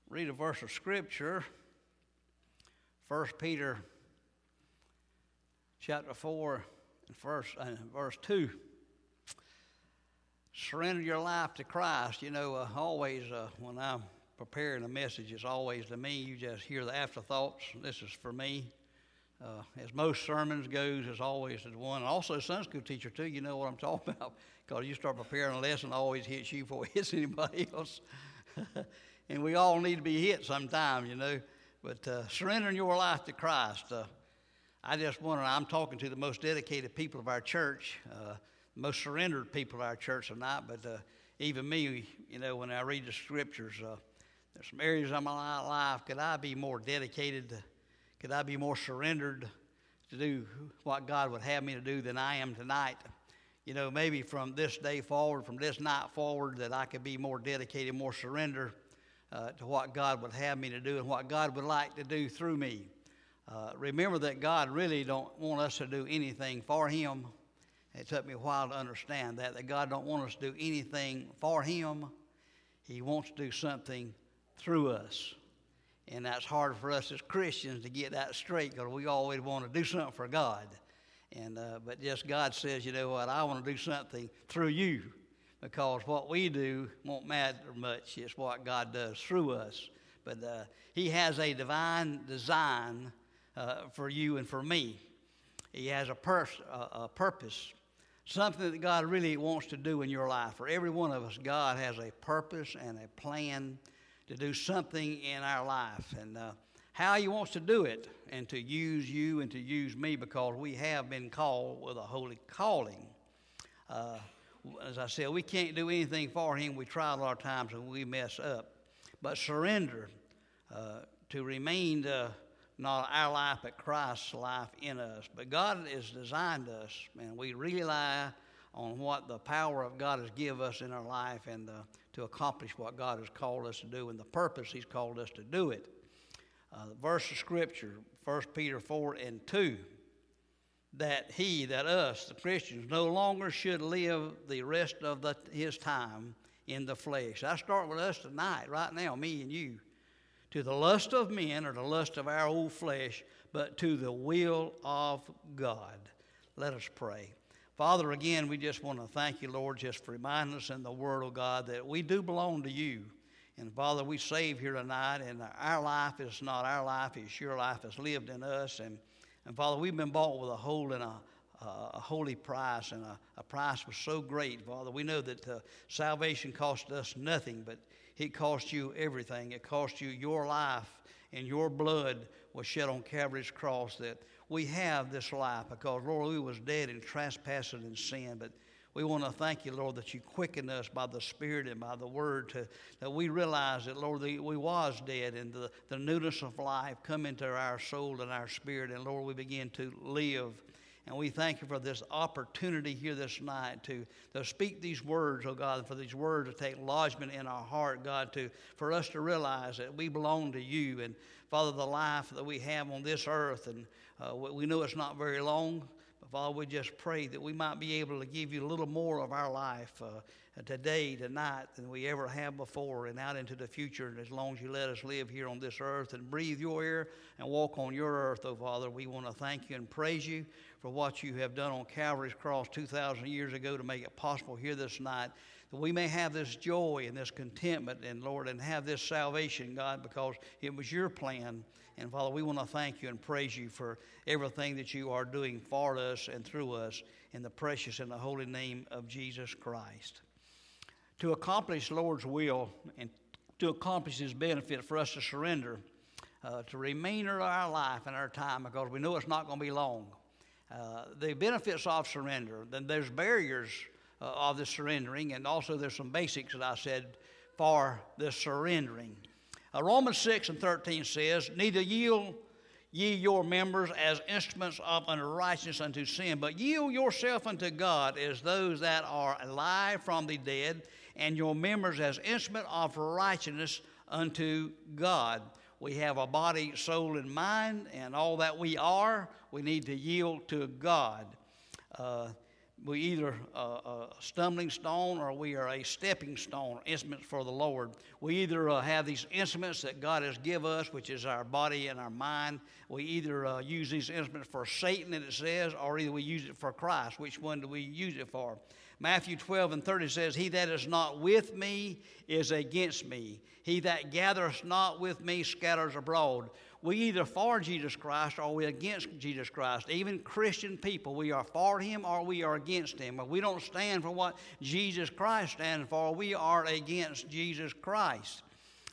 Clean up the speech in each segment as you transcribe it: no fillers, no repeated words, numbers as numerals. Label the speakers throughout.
Speaker 1: read a verse of Scripture, 1 Peter chapter 4 and verse 2. Surrender your life to Christ. You know, always when I'm preparing a message, it's always to me, you just hear the afterthoughts. This is for me. As most sermons goes, it's always the one. Also, Sunday school teacher, too, you know what I'm talking about. Because you start preparing a lesson, it always hits you before it hits anybody else. And we all need to be hit sometime, you know. But surrendering your life to Christ, I just wonder, I'm talking to the most dedicated people of our church, most surrendered people of our church tonight. But even me, you know, when I read the Scriptures, there's some areas of my life, could I be more dedicated, could I be more surrendered to do what God would have me to do than I am tonight? You know, maybe from this day forward, from this night forward, that I could be more dedicated, more surrendered to what God would have me to do and what God would like to do through me. Remember that God really don't want us to do anything for Him. It took me a while to understand that God don't want us to do anything for Him. He wants to do something through us. And that's hard for us as Christians to get that straight, because we always want to do something for God. But just God says, you know what, I want to do something through you, because what we do won't matter much. It's what God does through us. But He has a divine design for you and for me. He has a purpose, something that God really wants to do in your life. For every one of us, God has a purpose and a plan to do something in our life. And how He wants to do it, and to use you and to use me, because we have been called with a holy calling. As I said, we can't do anything for Him. We try a lot of times and we mess up. But surrender to remain not our life, but Christ's life in us. But God has designed us, and we rely on what the power of God has given us in our life, and to accomplish what God has called us to do and the purpose He's called us to do it. The verse of Scripture, 1 Peter 4 and 2, that us, the Christians, no longer should live the rest of His time in the flesh. I start with us tonight, right now, me and you. To the lust of men, or the lust of our old flesh, but to the will of God. Let us pray. Father, again, we just want to thank you, Lord, just for reminding us in the Word of God that we do belong to you. And Father, we save here tonight, and our life is not our life, it's your life that's lived in us. And Father, we've been bought with a holy price, and a price was so great, Father. We know that salvation cost us nothing, but it cost you everything. It cost you your life, and your blood was shed on Calvary's cross, that we have this life, because, Lord, we was dead in trespasses and sin. But we want to thank you, Lord, that you quicken us by the Spirit and by the Word, that we realize that, Lord, we was dead, and the newness of life come into our soul and our spirit, and, Lord, we begin to live. And we thank you for this opportunity here this night to speak these words, oh God, for these words to take lodgment in our heart, God, for us to realize that we belong to you. And, Father, the life that we have on this earth, and we know it's not very long, but, Father, we just pray that we might be able to give you a little more of our life today, tonight, than we ever have before, and out into the future. And as long as you let us live here on this earth and breathe your air and walk on your earth, oh Father, we want to thank you and praise you for what you have done on Calvary's cross 2,000 years ago to make it possible here this night, that we may have this joy and this contentment, and Lord, and have this salvation, God, because it was your plan. And Father, we want to thank you and praise you for everything that you are doing for us and through us, in the precious and the holy name of Jesus Christ. To accomplish Lord's will and to accomplish His benefit, for us to surrender, to remain in our life and our time, because we know it's not going to be long. The benefits of surrender, then there's barriers of the surrendering, and also there's some basics that I said for this surrendering. Romans 6 and 13 says, neither yield ye your members as instruments of unrighteousness unto sin, but yield yourself unto God as those that are alive from the dead, and your members as instrument of righteousness unto God. We have a body, soul, and mind, and all that we are, we need to yield to God. we either a stumbling stone or we are a stepping stone, instruments for the Lord. We either have these instruments that God has given us, which is our body and our mind. We either use these instruments for Satan, as it says, or either we use it for Christ. Which one do we use it for? Matthew 12:30 says, "He that is not with me is against me. He that gathereth not with me scatters abroad." We either for Jesus Christ or we against Jesus Christ. Even Christian people, we are for him or we are against him. If we don't stand for what Jesus Christ stands for, we are against Jesus Christ.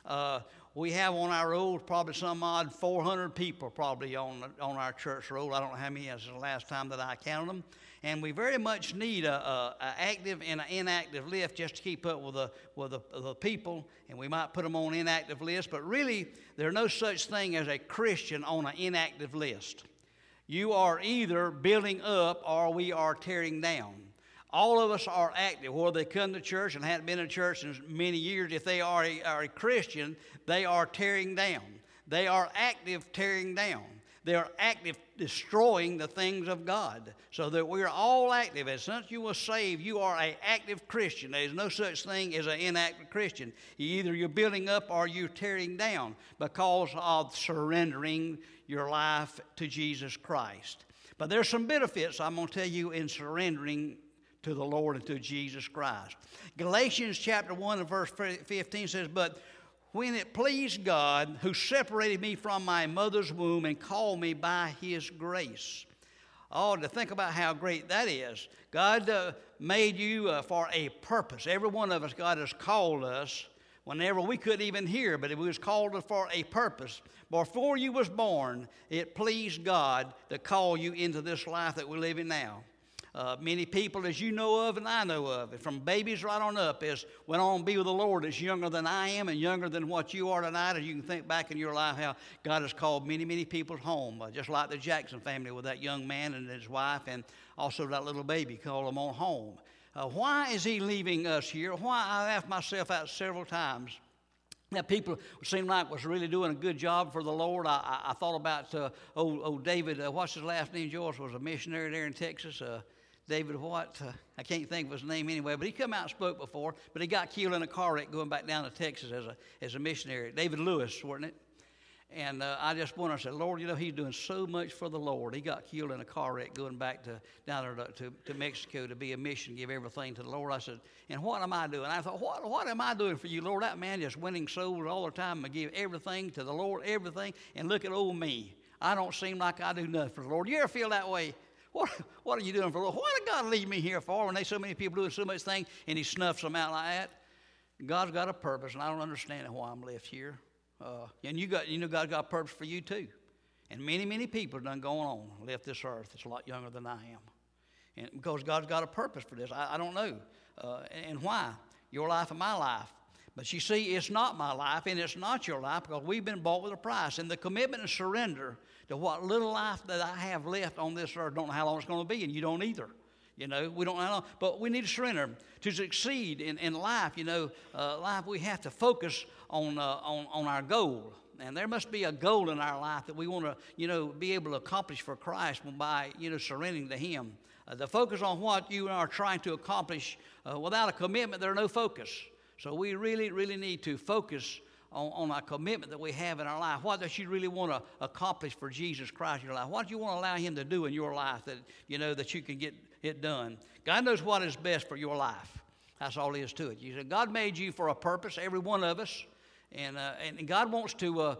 Speaker 1: We have on our rolls probably some odd 400 people probably on our church roll. I don't know how many. This is the last time that I counted them. And we very much need a active and an inactive list just to keep up with the people. And we might put them on inactive list, but really there's no such thing as a Christian on an inactive list. You are either building up or we are tearing down. All of us are active. Whether they come to church and haven't been in church in many years, if they are a Christian, they are tearing down. They are active tearing down. They are active destroying the things of God. So that we are all active. As soon as you were saved, you are an active Christian. There is no such thing as an inactive Christian. Either you're building up or you're tearing down because of surrendering your life to Jesus Christ. But there's some benefits I'm going to tell you in surrendering to the Lord and to Jesus Christ. Galatians chapter 1 and verse 15 says, "But when it pleased God, who separated me from my mother's womb and called me by his grace." Oh, to think about how great that is. God made you for a purpose. Every one of us, God has called us whenever we couldn't even hear, but it was called for a purpose. Before you was born, it pleased God to call you into this life that we're living now. Many people, as you know of and I know of, from babies right on up, as went on to be with the Lord, is younger than I am and younger than what you are tonight. As you can think back in your life how God has called many, many people home, just like the Jackson family with that young man and his wife and also that little baby, called them on home. Why is he leaving us here? Why? I asked myself that several times. Now, people seemed like was really doing a good job for the Lord. I thought about old David, what's his last name, George, was a missionary there in Texas. David what? I can't think of his name anyway, but he come out and spoke before, but he got killed in a car wreck going back down to Texas as a missionary. David Lewis, wasn't it? And I just wondered, I said, Lord, he's doing so much for the Lord. He got killed in a car wreck going back down there to Mexico to be a mission, give everything to the Lord. I said, and what am I doing? I thought, what am I doing for you, Lord? That man just winning souls all the time. I give everything to the Lord, everything, and look at old me. I don't seem like I do nothing for the Lord. You ever feel that way? What are you doing for the Lord? What did God leave me here for when there's so many people doing so much thing and he snuffs them out like that? God's got a purpose, and I don't understand why I'm left here. And God's got a purpose for you too. And many, many people done gone on, left this earth. It's a lot younger than I am. And because God's got a purpose for this. I don't know. And why? Your life and my life. But you see, it's not my life and it's not your life because we've been bought with a price. And the commitment and surrender to what little life that I have left on this earth, don't know how long it's going to be, and you don't either. We don't know, but we need to surrender. To succeed in life, life, we have to focus on our goal. And there must be a goal in our life that we want to, be able to accomplish for Christ by, surrendering to Him. The focus on what you are trying to accomplish, without a commitment, there's no focus. So we really, really need to focus on our commitment that we have in our life. What does you really want to accomplish for Jesus Christ in your life? What do you want to allow Him to do in your life that you can get it done? God knows what is best for your life. That's all there is to it. You said God made you for a purpose, every one of us, and God wants to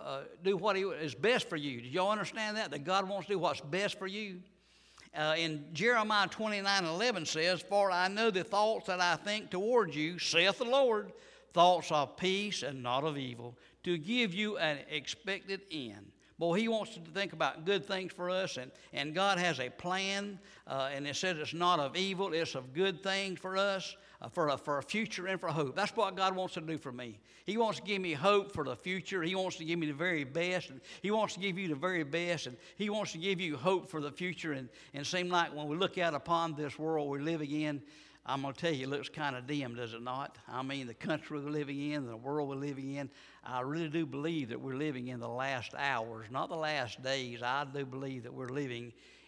Speaker 1: do what is best for you. Do y'all understand that? That God wants to do what's best for you. In Jeremiah 29:11 says, "For I know the thoughts that I think toward you, saith the Lord, thoughts of peace and not of evil, to give you an expected end." Boy, He wants to think about good things for us, and God has a plan, and it says it's not of evil, it's of good things for us, for a future and for hope. That's what God wants to do for me. He wants to give me hope for the future. He wants to give me the very best, and He wants to give you the very best, and He wants to give you hope for the future. And it seems like when we look out upon this world we're living in, I'm going to tell you, it looks kind of dim, does it not? I mean, the country we're living in, the world we're living in, I really do believe that we're living in the last hours, not the last days. I do believe that we're living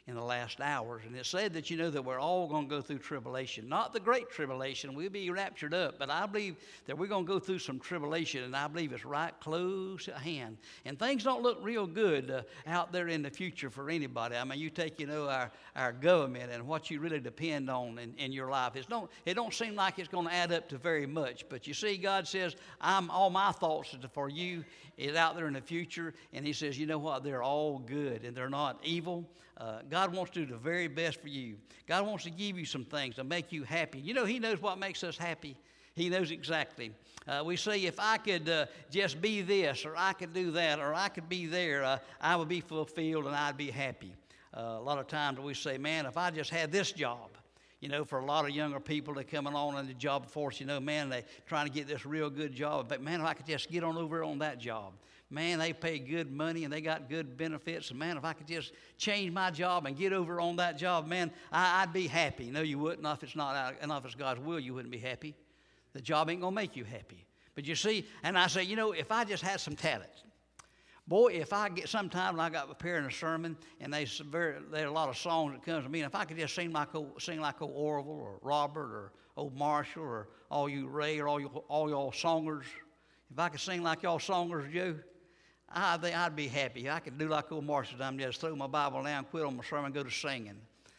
Speaker 1: in the last hours. And it said that, that we're all going to go through tribulation. Not the great tribulation. We'll be raptured up. But I believe that we're going to go through some tribulation, and I believe it's right close at hand. And things don't look real good out there in the future for anybody. I mean, you take, our government and what you really depend on in your life. It don't seem like it's going to add up to very much. But you see, God says, all my thoughts for you is out there in the future. And he says, you know what? They're all good, and they're not evil. God wants to do the very best for you. God wants to give you some things to make you happy. He knows what makes us happy. He knows exactly. We say, if I could just be this, or I could do that, or I could be there, I would be fulfilled and I'd be happy. A lot of times we say, man, if I just had this job. For a lot of younger people that coming on in the job force, man, they trying to get this real good job. But, man, if I could just get on over on that job. Man, they pay good money and they got good benefits. And, man, if I could just change my job and get over on that job, man, I'd be happy. No, you wouldn't. If it's God's will, you wouldn't be happy. The job ain't going to make you happy. But you see, and I say, if I just had some talent. Boy, if I get sometimes when I got preparing a sermon, and there are a lot of songs that comes to me, and if I could just sing like old Orville or Robert or old Marshall or all you Ray or all y'all songers, if I could sing like y'all songers, Joe, I think I'd be happy. I could do like old Marshall. I'm just throw my Bible down, quit on my sermon, and go to singing.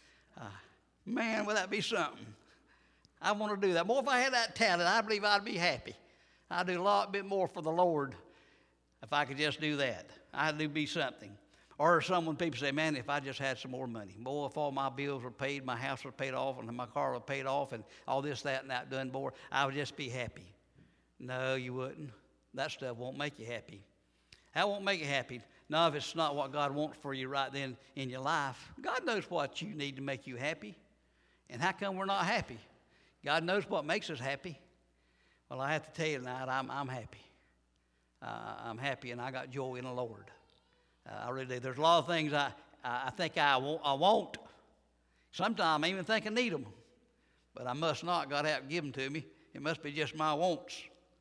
Speaker 1: Man, would that be something? I want to do that. Boy, if I had that talent, I believe I'd be happy. I'd do a lot bit more for the Lord if I could just do that. I'd do be something. Or people say, man, if I just had some more money. Boy, if all my bills were paid, my house was paid off, and my car was paid off, and all this, that, and that done, boy, I would just be happy. No, you wouldn't. That stuff won't make you happy. That won't make you happy. No, if it's not what God wants for you right then in your life. God knows what you need to make you happy. And how come we're not happy? God knows what makes us happy. Well, I have to tell you tonight, I'm happy. I'm happy, and I got joy in the Lord. I really do. There's a lot of things I think I want. Sometimes I even think I need them. But I must not. God hasn't given them to me. It must be just my wants.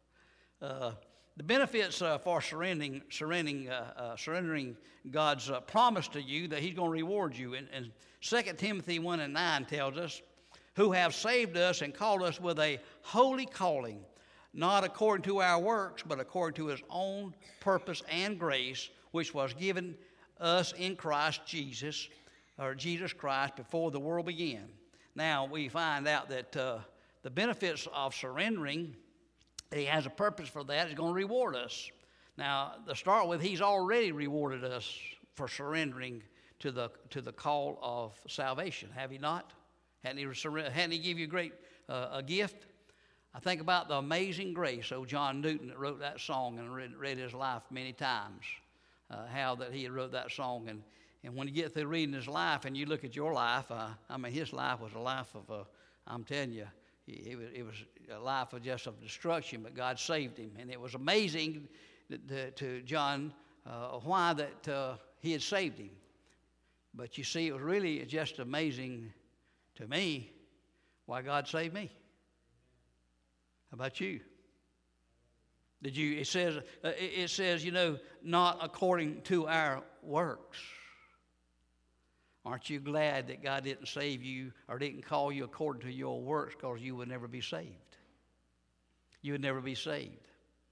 Speaker 1: The benefits for surrendering God's promise to you that he's going to reward you. And 2 Timothy 1:9 tells us, who have saved us and called us with a holy calling, not according to our works, but according to his own purpose and grace, which was given us in Christ Jesus, or Jesus Christ, before the world began. Now, we find out that the benefits of surrendering, he has a purpose for that. He's going to reward us. Now, to start with, he's already rewarded us for surrendering to the call of salvation. Have he not? Hadn't he give you a gift? I think about the amazing grace. John Newton that wrote that song and read his life many times. How that he had wrote that song. And when you get through reading his life and you look at your life, his life was a life of, I'm telling you, it was a life of destruction, but God saved him. And it was amazing to John why that he had saved him. But you see, it was really just amazing to me why God saved me. How about you? It says, not according to our works. Aren't you glad that God didn't save you or didn't call you according to your works, because you would never be saved? You would never be saved.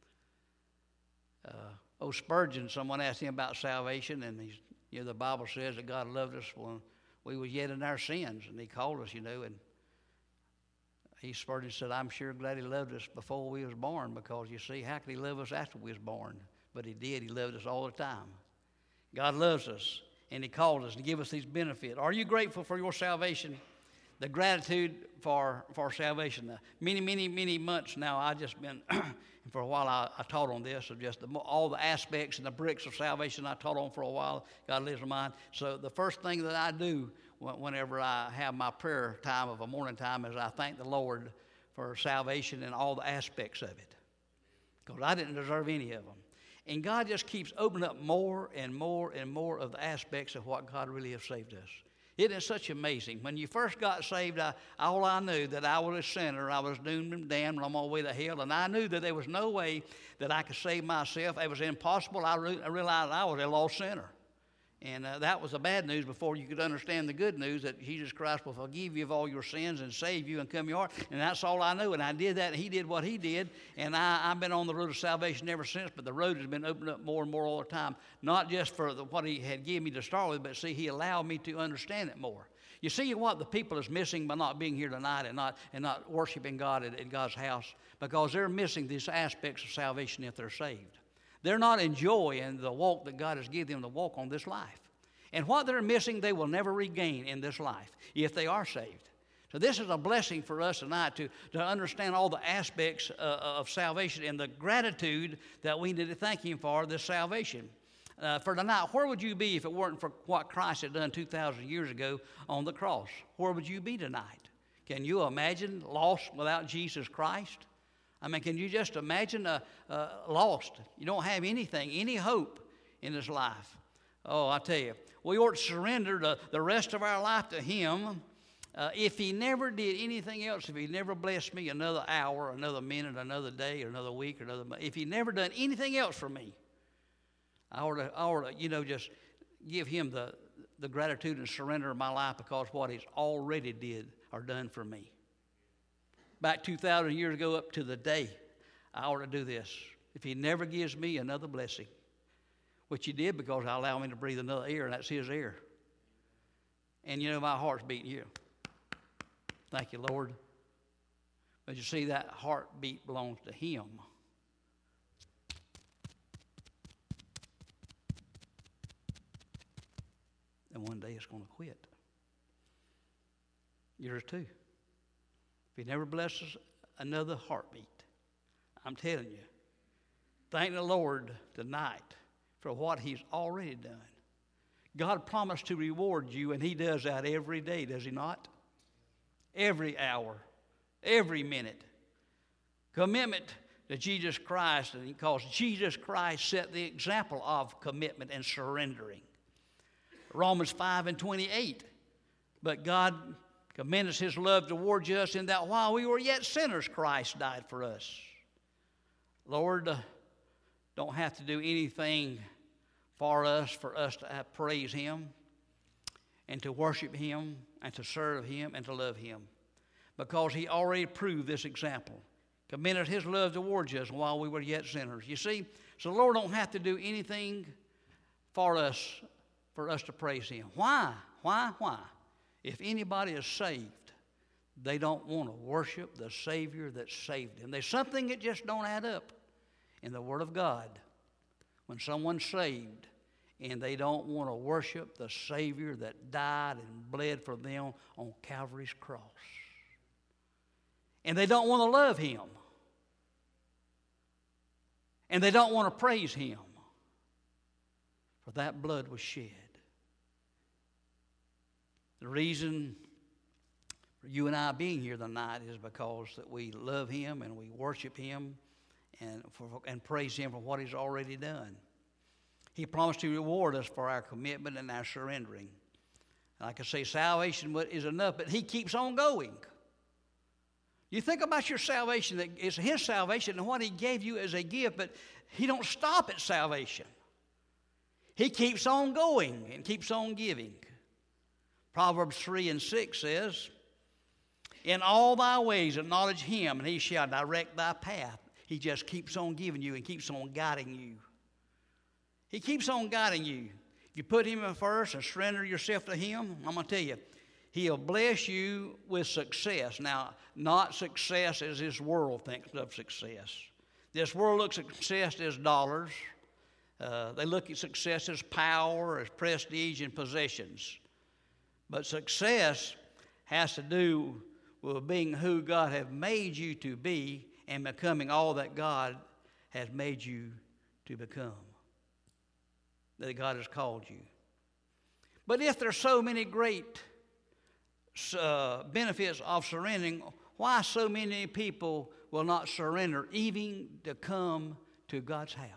Speaker 1: Spurgeon, someone asked him about salvation, and the Bible says that God loved us when we were yet in our sins, and he called us, and Spurgeon said, I'm sure glad he loved us before we was born, because you see, how could he love us after we was born? But he did. He loved us all the time. God loves us, and he called us to give us these benefits. Are you grateful for your salvation? The gratitude for salvation. Many months now, I've just been, for a while I taught on this, of just all the aspects and the bricks of salvation I taught on for a while. God lives in mine. So the first thing that I do whenever I have my prayer time of a morning time is I thank the Lord for salvation and all the aspects of it, because I didn't deserve any of them. And God just keeps opening up more and more and more of the aspects of what God really has saved us. It is such amazing. When you first got saved, all I knew that I was a sinner. I was doomed and damned, and on my way to hell. And I knew that there was no way that I could save myself. It was impossible. I realized I was a lost sinner. And that was the bad news before you could understand the good news that Jesus Christ will forgive you of all your sins and save you and come your heart. And that's all I knew. And I did that, and he did what he did. And I've been on the road of salvation ever since, but the road has been opened up more and more all the time. Not just for what he had given me to start with, but see, he allowed me to understand it more. You see what the people is missing by not being here tonight and not worshiping God at God's house? Because they're missing these aspects of salvation if they're saved. They're not enjoying the walk that God has given them to walk on this life. And what they're missing, they will never regain in this life if they are saved. So this is a blessing for us tonight to understand all the aspects of salvation and the gratitude that we need to thank Him for this salvation. For tonight, where would you be if it weren't for what Christ had done 2,000 years ago on the cross? Where would you be tonight? Can you imagine lost without Jesus Christ? I mean, can you just imagine lost? You don't have anything, any hope in this life. Oh, I tell you, we ought to surrender the rest of our life to Him. If He never did anything else, if He never blessed me another hour, another minute, another day, or another week, or another month, if He never done anything else for me, I ought to, just give Him the gratitude and surrender of my life because what He's already did or done for me. Back 2,000 years ago up to the day, I ought to do this. If He never gives me another blessing, which He did because I allow me to breathe another air, and that's His air. And my heart's beating you. Thank you, Lord. But you see, that heartbeat belongs to Him. And one day it's going to quit. Yours too. If He never blesses another heartbeat, I'm telling you, thank the Lord tonight for what He's already done. God promised to reward you, and He does that every day, does He not? Every hour, every minute. Commitment to Jesus Christ, because Jesus Christ set the example of commitment and surrendering. Romans 5:28. But God commendeth His love towards us in that while we were yet sinners, Christ died for us. Lord, don't have to do anything for us to praise Him and to worship Him and to serve Him and to love Him, because He already proved this example. Commended His love towards us while we were yet sinners. You see, so the Lord don't have to do anything for us to praise Him. Why? If anybody is saved, they don't want to worship the Savior that saved them. There's something that just don't add up in the Word of God. When someone's saved and they don't want to worship the Savior that died and bled for them on Calvary's cross. And they don't want to love Him. And they don't want to praise Him. For that blood was shed. The reason for you and I being here tonight is because that we love Him and we worship Him and praise Him for what He's already done. He promised to reward us for our commitment and our surrendering. Like I say, salvation is enough, but He keeps on going. You think about your salvation, that it's His salvation and what He gave you as a gift, but He don't stop at salvation. He keeps on going and keeps on giving. Proverbs 3:6 says, in all thy ways acknowledge Him, and He shall direct thy path. He just keeps on giving you and keeps on guiding you. He keeps on guiding you. If you put Him in first and surrender yourself to Him, I'm going to tell you, He'll bless you with success. Now, not success as this world thinks of success. This world looks at success as dollars. They look at success as power, as prestige, and possessions. But success has to do with being who God has made you to be and becoming all that God has made you to become, that God has called you. But if there's so many great benefits of surrendering, why so many people will not surrender even to come to God's house?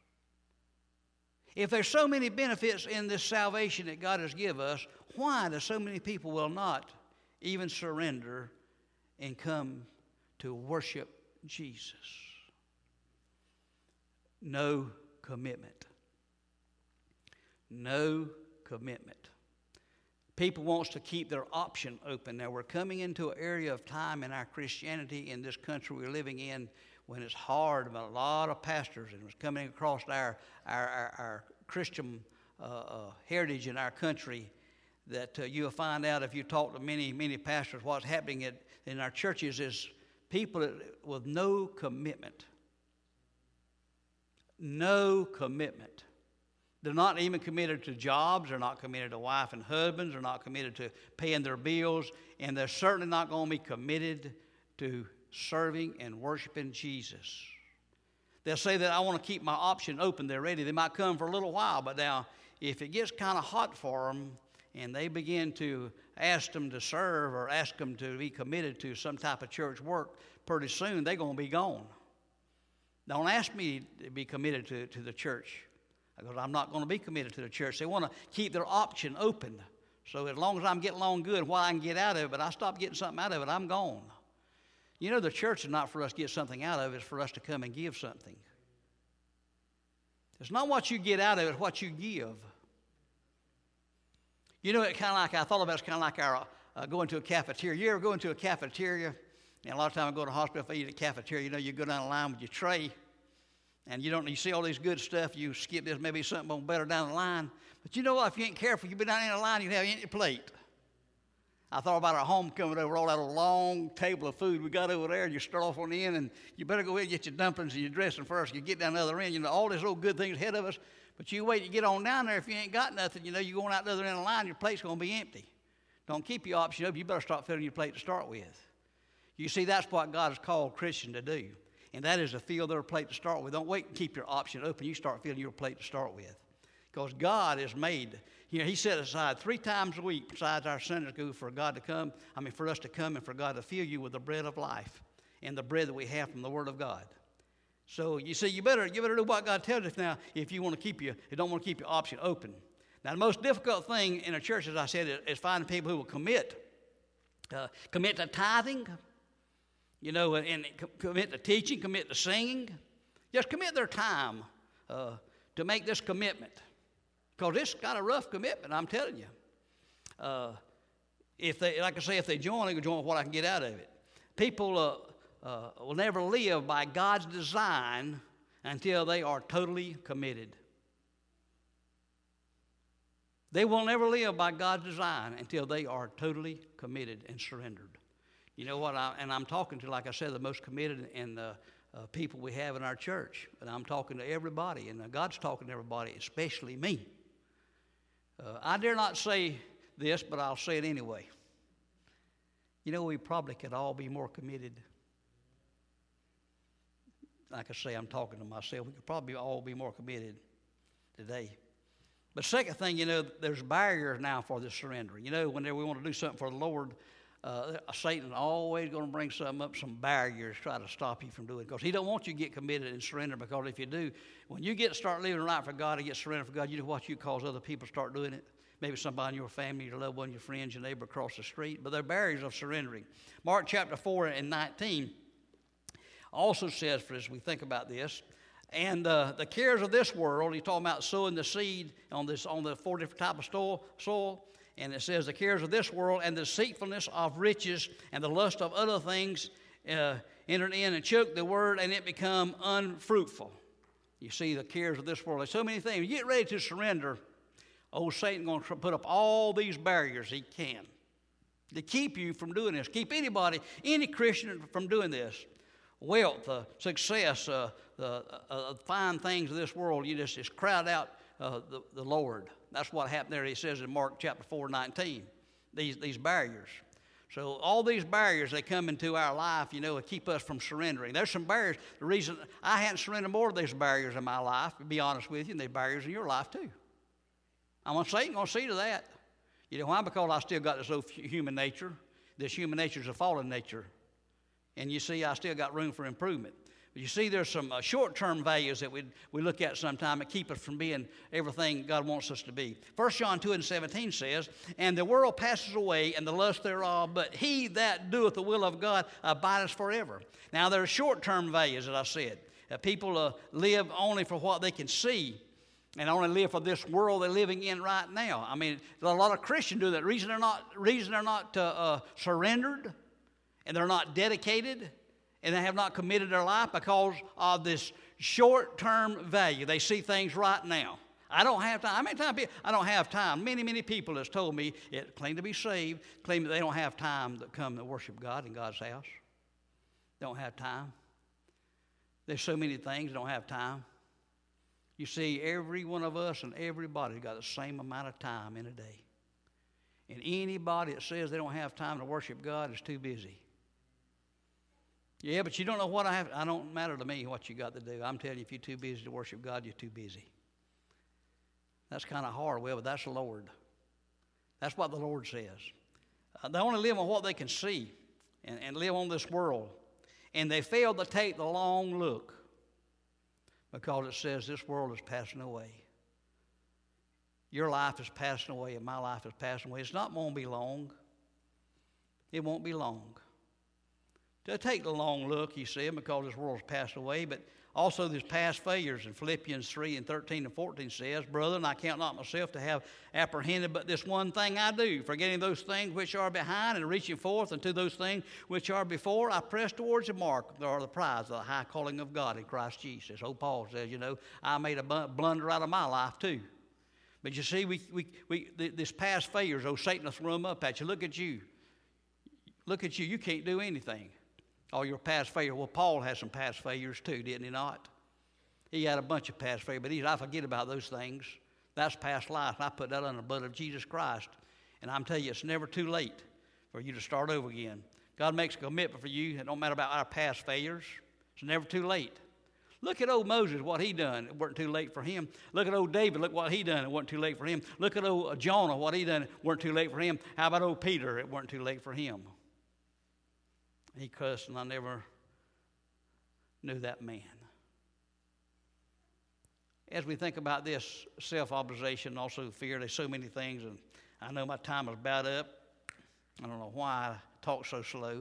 Speaker 1: If there's so many benefits in this salvation that God has given us, why do so many people will not even surrender and come to worship Jesus? No commitment. No commitment. People wants to keep their option open. Now, we're coming into an area of time in our Christianity in this country we're living in when it's hard. A lot of pastors, and it's coming across our Christian heritage in our country, that you'll find out if you talk to many pastors, what's happening in our churches is people with no commitment. No commitment. They're not even committed to jobs. They're not committed to wife and husbands. They're not committed to paying their bills. And they're certainly not going to be committed to serving and worshiping Jesus. They'll say that I want to keep my option open. They're ready. They might come for a little while, but now if it gets kind of hot for them and they begin to ask them to serve or ask them to be committed to some type of church work, pretty soon they're going to be gone. Don't ask me to be committed to the church, because I'm not going to be committed to the church. They want to keep their option open. So as long as I'm getting along good, while I can get out of it, but I stop getting something out of it, I'm gone. You know, the church is not for us to get something out of it. It's for us to come and give something. It's not what you get out of it, it's what you give. You know, I thought about it's kind of like our going to a cafeteria. You ever go into a cafeteria? And a lot of times I go to the hospital, if I eat at a cafeteria, you know, you go down the line with your tray. And you see all this good stuff, you skip this, maybe something better down the line. But you know what? If you ain't careful, you be down in the line, you have an empty plate. I thought about our homecoming over all that long table of food we got over there, and you start off on the end, and you better go ahead and get your dumplings and your dressing first. You get down the other end, you know, all these little good things ahead of us. But you wait to get on down there. If you ain't got nothing, you know, you're going out the other end of the line, your plate's going to be empty. Don't keep your option open. You better start filling your plate to start with. You see, that's what God has called Christians to do. And that is to fill their plate to start with. Don't wait and keep your option open. You start filling your plate to start with. Because God is made, you know, He set aside 3 times a week besides our Sunday school for God to come, for us to come and for God to fill you with the bread of life and the bread that we have from the Word of God. So you see, you better do what God tells us now if you want to you don't want to keep your option open. Now, the most difficult thing in a church, as I said, is finding people who will commit to tithing. You know, and commit to teaching, commit to singing. Just commit their time to make this commitment. Because it's got a rough commitment, I'm telling you. If they join, they can join with what I can get out of it. People will never live by God's design until they are totally committed. They will never live by God's design until they are totally committed and surrendered. You know what? I'm talking to, like I said, the most committed and people we have in our church. And I'm talking to everybody, and God's talking to everybody, especially me. I dare not say this, but I'll say it anyway. You know, we probably could all be more committed. Like I say, I'm talking to myself. We could probably all be more committed today. But second thing, you know, there's barriers now for this surrendering. You know, whenever we want to do something for the Lord, Satan always going to bring some barriers, try to stop you from doing it. Because he don't want you to get committed and surrender, because if you do, when you start living right for God and get surrendered for God, you know what, you cause other people to start doing it. Maybe somebody in your family, your loved one, your friends, your neighbor across the street. But there are barriers of surrendering. Mark chapter 4 and 19 also says, for as we think about this, and the cares of this world, he's talking about sowing the seed on the 4 different types of soil. And it says, the cares of this world and the deceitfulness of riches and the lust of other things entered in and choke the word, and it become unfruitful. You see, the cares of this world. There's so many things. You get ready to surrender, old Satan going to put up all these barriers he can to keep you from doing this. Keep any Christian from doing this. Wealth, success, the fine things of this world, you just crowd out the Lord. That's what happened there. He says in Mark chapter 4:19, these barriers. So all these barriers, they come into our life, you know, to keep us from surrendering. There's some barriers. The reason I hadn't surrendered more of these barriers in my life, to be honest with you, and there's barriers in your life too. Satan going to see to that. You know why? Because I still got this old human nature. This human nature is a fallen nature. And you see, I still got room for improvement. But you see, there's some short-term values that we look at sometime that keep us from being everything God wants us to be. 1 John 2:17 says, and the world passes away and the lust thereof, but he that doeth the will of God abideth forever. Now, there are short-term values, as I said. People live only for what they can see. and only live for this world they're living in right now. I mean, a lot of Christians do that. Reason they're not surrendered, and they're not dedicated, and they have not committed their life because of this short-term value. They see things right now. I don't have time. How many times I don't have time? Many people has told me, claim to be saved, claim that they don't have time to come to worship God in God's house. They don't have time. There's so many things, they don't have time. You see, every one of us and everybody got the same amount of time in a day. And anybody that says they don't have time to worship God is too busy. Yeah, but you don't know what I have. I don't matter to me what you got to do. I'm telling you, if you're too busy to worship God, you're too busy. That's kind of hard, well, but that's the Lord. That's what the Lord says. They only live on what they can see and live on this world. And they fail to take the long look because it says this world is passing away. Your life is passing away and my life is passing away. It's not going to be long. It won't be long. To take the long look, he said, because this world's passed away, but also these past failures in Philippians 3 and 13 and 14 says, Brethren, I count not myself to have apprehended, but this one thing I do, forgetting those things which are behind and reaching forth unto those things which are before, I press towards the mark, or the prize of the high calling of God in Christ Jesus. Old Paul says, I made a blunder out of my life too. But you see, this past failures, Satan will throw them up at you. Look at you. Look at you. You can't do anything. All your past failures. Well, Paul had some past failures too, didn't he not? He had a bunch of past failures, but I forget about those things. That's past life. And I put that under the blood of Jesus Christ. And I'm telling you, it's never too late for you to start over again. God makes a commitment for you. It don't matter about our past failures. It's never too late. Look at old Moses, what he done. It wasn't too late for him. Look at old David. Look what he done. It wasn't too late for him. Look at old Jonah, what he done. It wasn't too late for him. How about old Peter? It wasn't too late for him. He cussed, and I never knew that man. As we think about this self-obsession, also fear, there's so many things, and I know my time is about up. I don't know why I talk so slow.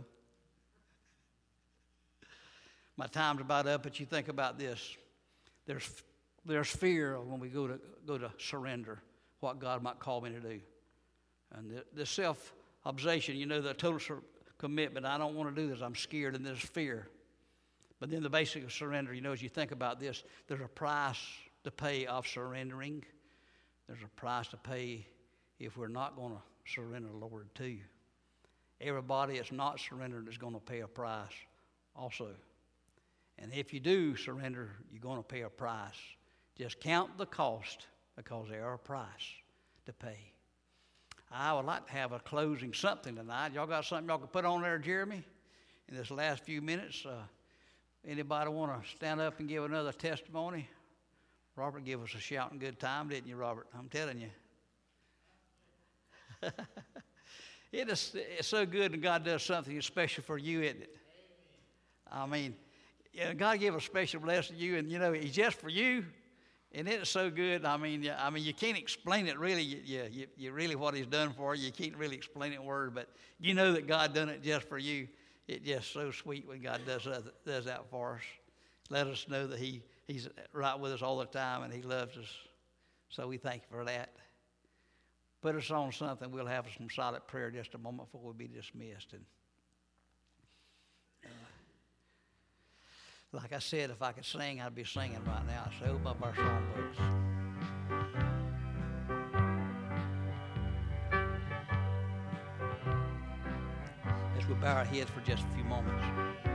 Speaker 1: My time's about up, but you think about this. There's fear when we go to surrender, what God might call me to do. And the self-obsession, the total commitment. I don't want to do this. I'm scared, and there's fear. But then the basic of surrender, as you think about this, there's a price to pay of surrendering. There's a price to pay if we're not going to surrender the Lord to you. Everybody that's not surrendered is going to pay a price also. And if you do surrender, you're going to pay a price. Just count the cost because there are a price to pay. I would like to have a closing something tonight. Y'all got something y'all can put on there, Jeremy, in this last few minutes? Anybody want to stand up and give another testimony? Robert gave us a shouting good time, didn't you, Robert? I'm telling you. It's so good when God does something special for you, isn't it? I mean, God gave a special blessing to you, and He's just for you. And it's so good. I mean, you can't explain it really. You really what He's done for you. You can't really explain it in words, but you know that God done it just for you. It's just so sweet when God does that for us. Let us know that He's right with us all the time, and He loves us. So we thank you for that. Put us on something. We'll have some silent prayer just a moment before we be dismissed. And like I said, if I could sing, I'd be singing right now. So open up our songbooks. As we bow our heads for just a few moments.